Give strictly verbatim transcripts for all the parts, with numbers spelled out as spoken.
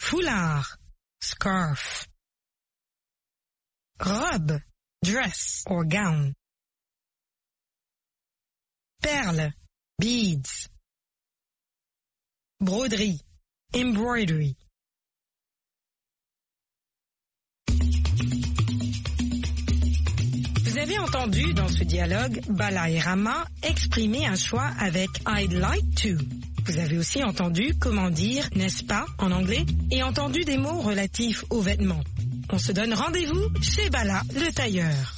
Foulard, scarf. Robe, dress or gown. Perle, beads. Broderie, embroidery. Vous avez entendu dans ce dialogue Bala et Rama exprimer un choix avec I'd like to. Vous avez aussi entendu comment dire n'est-ce pas en anglais et entendu des mots relatifs aux vêtements. On se donne rendez-vous chez Bala le tailleur.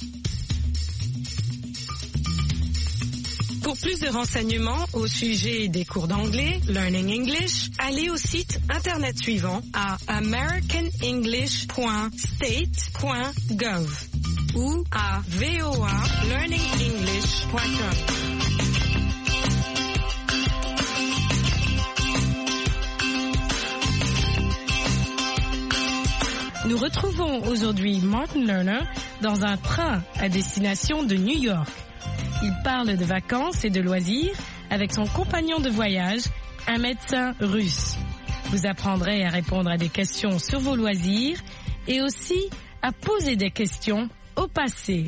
Pour plus de renseignements au sujet des cours d'anglais, Learning English, allez au site internet suivant à american english point state point gov ou à voa learning english point com. Nous retrouvons aujourd'hui Martin Lerner dans un train à destination de New York. Il parle de vacances et de loisirs avec son compagnon de voyage, un médecin russe. Vous apprendrez à répondre à des questions sur vos loisirs et aussi à poser des questions au passé.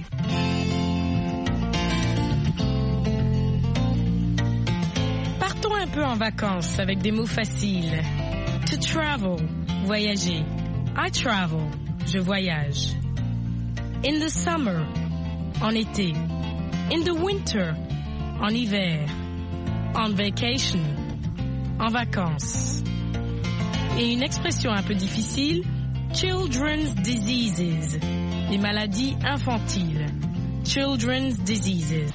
Partons un peu en vacances avec des mots faciles. To travel, voyager. I travel, je voyage. In the summer, en été. In the winter, en hiver. On vacation, en vacances. Et une expression un peu difficile, children's diseases, les maladies infantiles. Children's diseases.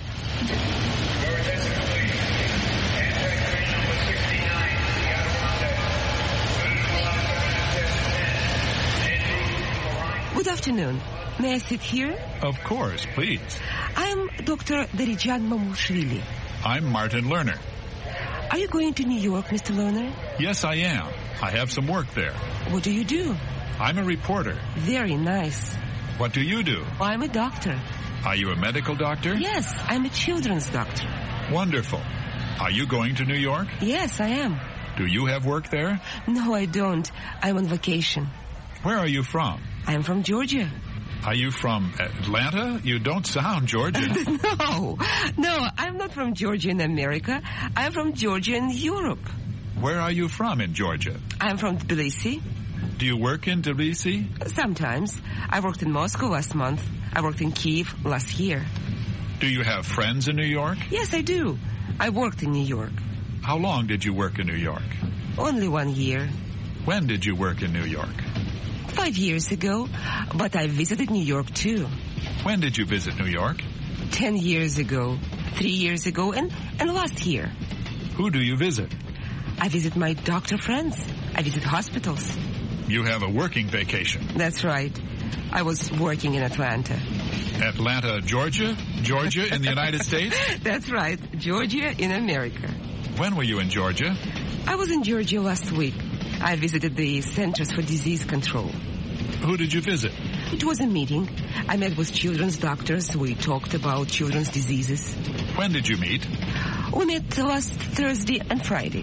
Good afternoon. May I sit here? Of course, please. I'm Doctor Darijan Mamushvili. I'm Martin Lerner. Are you going to New York, Mister Lerner? Yes, I am. I have some work there. What do you do? I'm a reporter. Very nice. What do you do? I'm a doctor. Are you a medical doctor? Yes, I'm a children's doctor. Wonderful. Are you going to New York? Yes, I am. Do you have work there? No, I don't. I'm on vacation. Where are you from? I'm from Georgia. Are you from Atlanta? You don't sound Georgian. No, no, I'm not from Georgia in America. I'm from Georgia in Europe. Where are you from in Georgia? I'm from Tbilisi. Do you work in Tbilisi? Sometimes. I worked in Moscow last month. I worked in Kiev last year. Do you have friends in New York? Yes, I do. I worked in New York. How long did you work in New York? Only one year. When did you work in New York? Five years ago, but I visited New York too. When did you visit New York? Ten years ago, three years ago, and, and last year. Who do you visit? I visit my doctor friends. I visit hospitals. You have a working vacation. That's right. I was working in Atlanta. Atlanta, Georgia? Georgia in the United States? That's right. Georgia in America. When were you in Georgia? I was in Georgia last week. I visited the Centers for Disease Control. Who did you visit? It was a meeting. I met with children's doctors. We talked about children's diseases. When did you meet? We met last Thursday and Friday.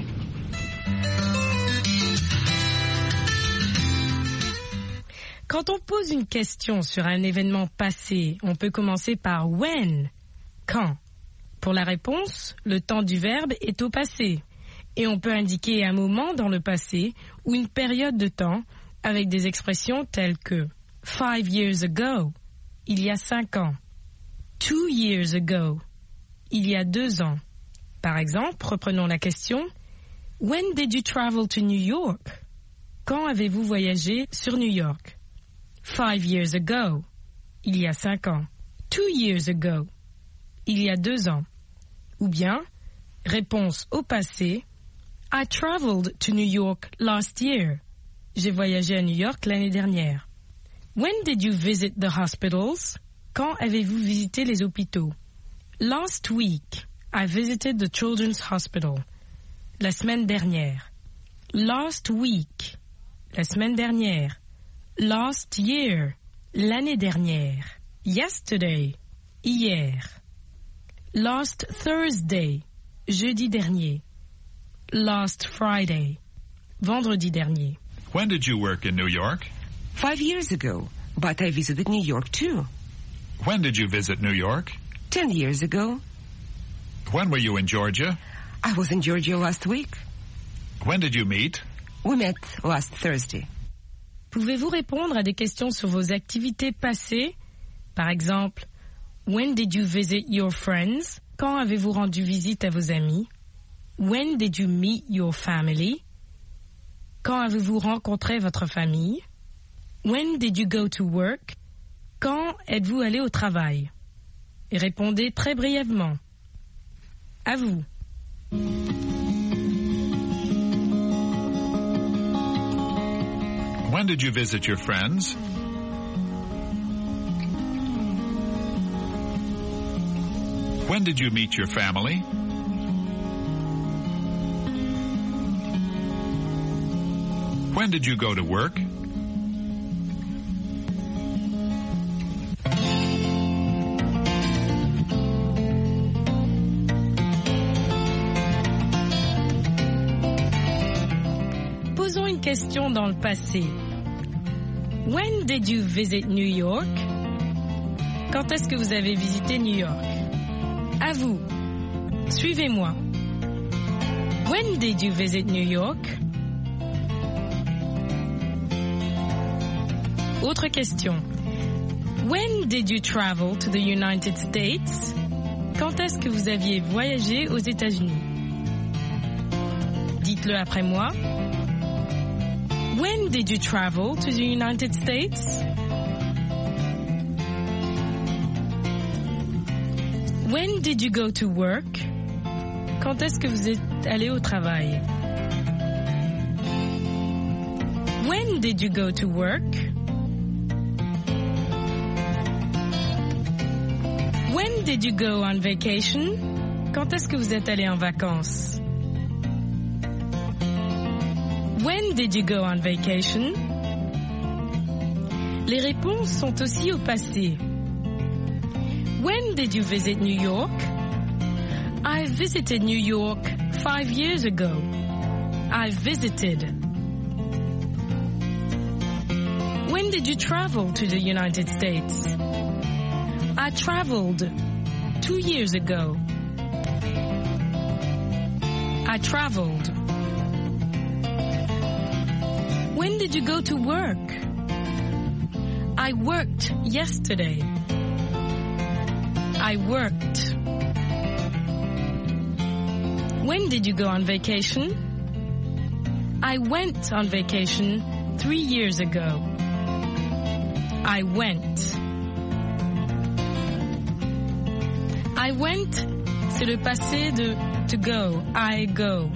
Quand on pose une question sur un événement passé, on peut commencer par when, quand. Pour la réponse, le temps du verbe est au passé. Et on peut indiquer un moment dans le passé ou une période de temps avec des expressions telles que five years ago, il y a cinq ans. Two years ago, il y a deux ans. Par exemple, reprenons la question. When did you travel to New York? Quand avez-vous voyagé sur New York? Five years ago, il y a cinq ans. Two years ago, il y a deux ans. Ou bien, réponse au passé. I traveled to New York last year. J'ai voyagé à New York l'année dernière. When did you visit the hospitals? Quand avez-vous visité les hôpitaux? Last week, I visited the Children's Hospital. La semaine dernière. Last week, la semaine dernière. Last year, l'année dernière. Yesterday, hier. Last Thursday, jeudi dernier. Last Friday, vendredi dernier. When did you work in New York? Five years ago, but I visited New York too. When did you visit New York? Ten years ago. When were you in Georgia? I was in Georgia last week. When did you meet? We met last Thursday. Pouvez-vous répondre à des questions sur vos activités passées? Par exemple, when did you visit your friends? Quand avez-vous rendu visite à vos amis? When did you meet your family? Quand avez-vous rencontré votre famille? When did you go to work? Quand êtes-vous allé au travail? Et répondez très brièvement. À vous. When did you visit your friends? When did you meet your family? When did you go to work? Posons une question dans le passé. When did you visit New York? Quand est-ce que vous avez visité New York? À vous. Suivez-moi. When did you visit New York? Autre question. When did you travel to the United States? Quand est-ce que vous aviez voyagé aux États-Unis? Dites-le après moi. When did you travel to the United States? When did you go to work? Quand est-ce que vous êtes allé au travail? When did you go to work? When did you go on vacation? Quand est-ce que vous êtes allé en vacances? When did you go on vacation? Les réponses sont aussi au passé. When did you visit New York? I visited New York five years ago. I visited. When did you travel to the United States? I traveled two years ago. I traveled. When did you go to work? I worked yesterday. I worked. When did you go on vacation? I went on vacation three years ago. I went. I went, c'est le passé de to go. I go.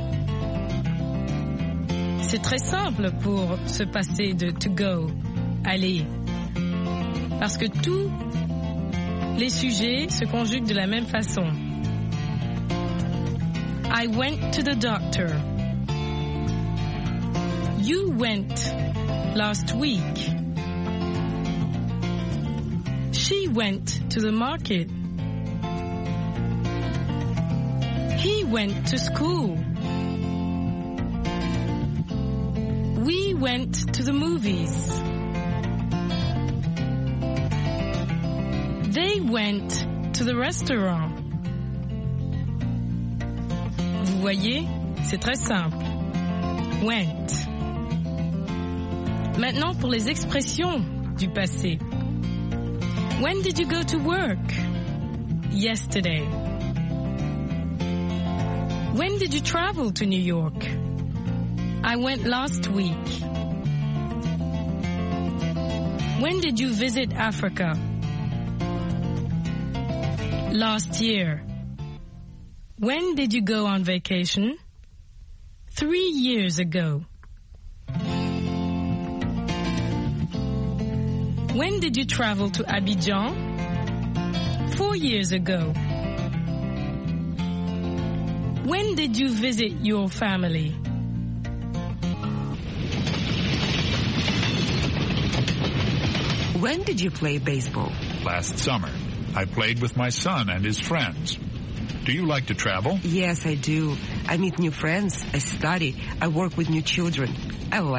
C'est très simple pour ce passé de to go, aller. Parce que tous les sujets se conjuguent de la même façon. I went to the doctor. You went last week. She went to the market. He went to school. We went to the movies. They went to the restaurant. Vous voyez, c'est très simple. Went. Maintenant pour les expressions du passé. When did you go to work? Yesterday. When did you travel to New York? I went last week. When did you visit Africa? Last year. When did you go on vacation? Three years ago. When did you travel to Abidjan? Four years ago. When did you visit your family? When did you play baseball? Last summer. I played with my son and his friends. Do you like to travel? Yes, I do. I meet new friends, I study, I work with new children. I like